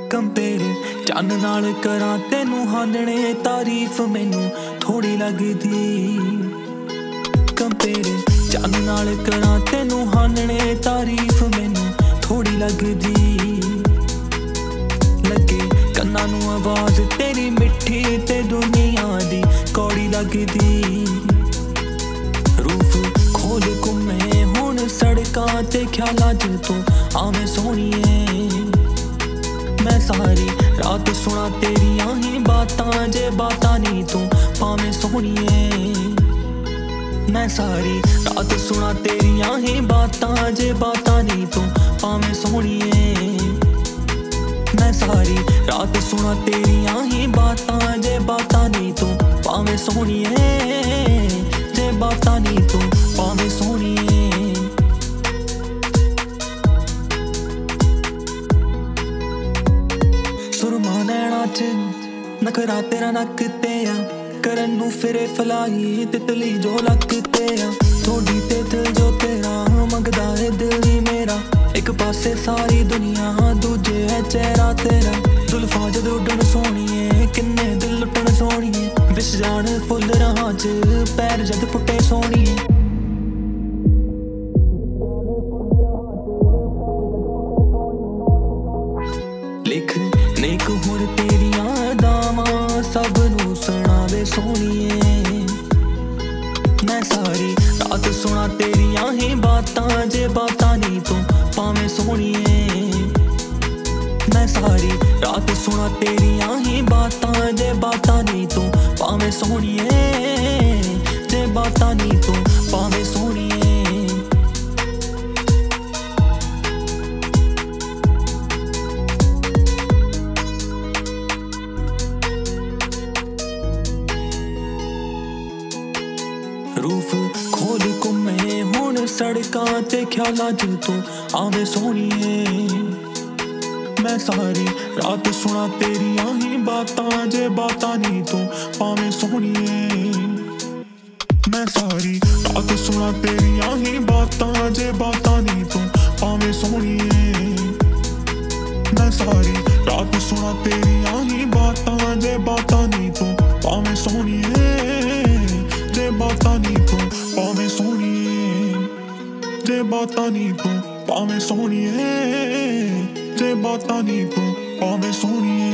compare ਚੰਨ ਨਾਲ ਕਰਾਂ ਤੈਨੂੰ ਹਾਨਣੇ ਤਾਰੀਫ ਮੈਨੂੰ ਥੋੜੀ ਲੱਗਦੀ ਕੰਪੇਅਰ ਚੰਨ ਨਾਲ ਕਰਾਂ ਤੈਨੂੰ ਹਾਨਣੇ ਤਾਰੀਫ ਮੈਨੂੰ ਥੋੜੀ ਲੱਗਦੀ ਲੱਗੇ ਕੰਨਾਂ ਨੂੰ ਆਵਾਜ਼ ਤੇਰੀ ਮਿੱਠੀ ਤੇ ਦੁਨੀਆ ਦੀ ਕੌੜੀ ਲੱਗਦੀ ਰੂਫ ਖੋਲ ਘੁੰਮੇ ਹੁਣ ਸੜਕਾਂ ਤੇ ਖਿਆਲਾਂ 'ਚ ਤੂੰ ਆਵੇਂ ਸੋਹਣੀਏ मैं सारी रात सुना तेरियां ही बातां जे बातां नी तू भावें सोहणीए मैं सारी रात सुना तेरियां ही बातां जे बातां नी तू भावें सोहणीए मैं सारी रात सुना तेरियां ही बातां जे बातां नी तू भावें सोहणीए जे बातां नी तू भावें सोहणीए सुरमा नैना च नखरा तेरा नक ते आ करन नू फिरे फलाई तितली जो लक ते आ थोड़ी ते दिल जो तेरा मंगदा है दिल ही मेरा एक पासे सारी दुनिया दूजे है चेहरा तेरा जुल्फा जद उड्डण सोहणीए किन्ने दिल लुटण सोहणीए विस जान फुल राहां च पैर जद पुट्टे सोहणीए लिख नेक हुण तेरियां अदावां सब नू सुणावे सोहणीए मैं सारी रात सुना तेरियां ही बातां जे बातां नी तू भावें सोहणीए मैं सारी रात सुना तेरियां ही बातां जे बातां नी तू भावें सोहणीए जे बातां नी तू भावें सोहणीए रूफ खोल घुमे हुण सड़कां ते ख्यालां च तू आवें सोहणीए मैं सारी रात सुना तेरियां ही बातां जे बातां नी तू भावें सोहणीए मैं सारी रात सुना तेरियां ही बातां जे बातां नी तू भावें सोहणीए मैं सारी रात सुना तेरियां ही बातां जे बातां नी तू भावें सोहणीए जे बातां नी तू भावें सोहणीए जे बातां नी तू भावें सोहणीए जे बातां नी तू भावें सोहणीए